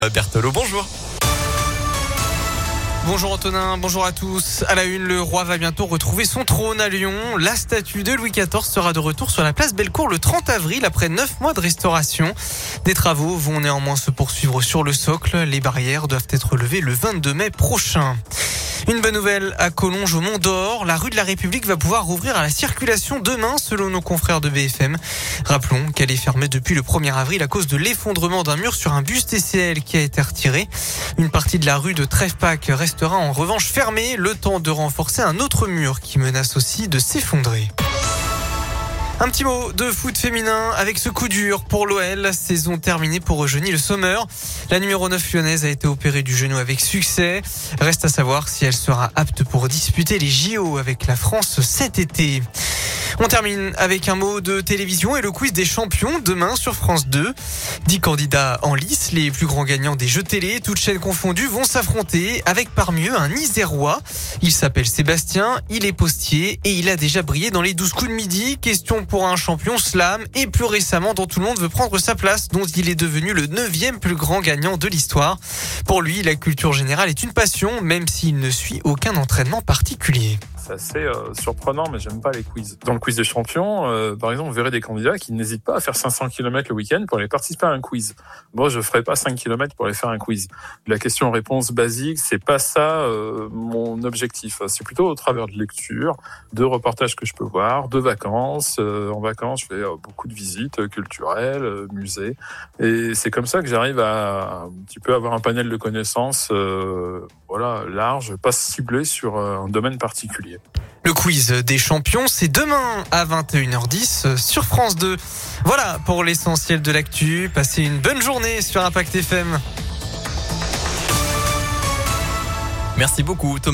Berthelot, bonjour. Bonjour Antonin, bonjour à tous. À la une, le roi va bientôt retrouver son trône à Lyon. La statue de Louis XIV sera de retour sur la place Bellecour le 30 avril après 9 mois de restauration. Des travaux vont néanmoins se poursuivre sur le socle. Les barrières doivent être levées le 22 mai prochain. Une bonne nouvelle à Collonges au Mont d'Or. La rue de la République va pouvoir rouvrir à la circulation demain selon nos confrères de BFM. Rappelons qu'elle est fermée depuis le 1er avril à cause de l'effondrement d'un mur sur un bus TCL qui a été retiré. Une partie de la rue de Trèvepac restera en revanche fermée, le temps de renforcer un autre mur qui menace aussi de s'effondrer. Un petit mot de foot féminin avec ce coup dur pour l'OL. Saison terminée pour Eugénie Le Sommer. La numéro 9 lyonnaise a été opérée du genou avec succès. Reste à savoir si elle sera apte pour disputer les JO avec la France cet été. On termine avec un mot de télévision et le quiz des champions demain sur France 2. 10 candidats en lice, les plus grands gagnants des jeux télé, toutes chaînes confondues, vont s'affronter avec parmi eux un Isérois. Il s'appelle Sébastien, il est postier et il a déjà brillé dans les 12 coups de midi. Question pour un champion slam et plus récemment dont tout le monde veut prendre sa place, dont il est devenu le 9e plus grand gagnant de l'histoire. Pour lui, la culture générale est une passion, même s'il ne suit aucun entraînement particulier. C'est assez surprenant, mais j'aime pas les quiz. Dans le quiz des champions, par exemple, vous verrez des candidats qui n'hésitent pas à faire 500 km le week-end pour aller participer à un quiz. Moi, je ferai pas 5 km pour aller faire un quiz. La question-réponse basique, c'est pas ça mon objectif. C'est plutôt au travers de lectures, de reportages que je peux voir, de vacances. En vacances, je fais beaucoup de visites culturelles, musées. Et c'est comme ça que j'arrive à un petit peu avoir un panel de connaissances large, pas ciblé sur un domaine particulier. Le quiz des champions, c'est demain à 21h10 sur France 2. Voilà pour l'essentiel de l'actu. Passez une bonne journée sur Impact FM. Merci beaucoup, Thomas.